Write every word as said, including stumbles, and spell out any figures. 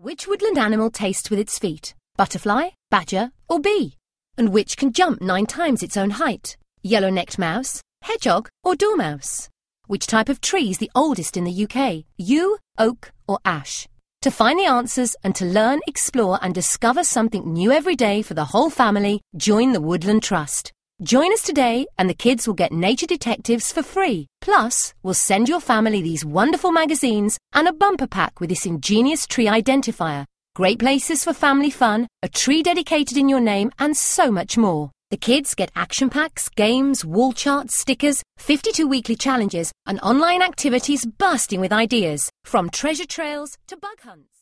Which woodland animal tastes with its feet? Butterfly, badger, or bee? And which can jump nine times its own height? Yellow-necked mouse, hedgehog, or dormouse? Which type of tree is the oldest in the U K? Yew, oak, or ash? To find the answers and to learn, explore and discover something new every day for the whole family, join the Woodland Trust. Join us today and the kids will get Nature Detectives for free. Plus, we'll send your family these wonderful magazines and a bumper pack with this ingenious tree identifier. Great places for family fun, a tree dedicated in your name and so much more. The kids get action packs, games, wall charts, stickers, fifty-two weekly challenges and online activities bursting with ideas, from treasure trails to bug hunts.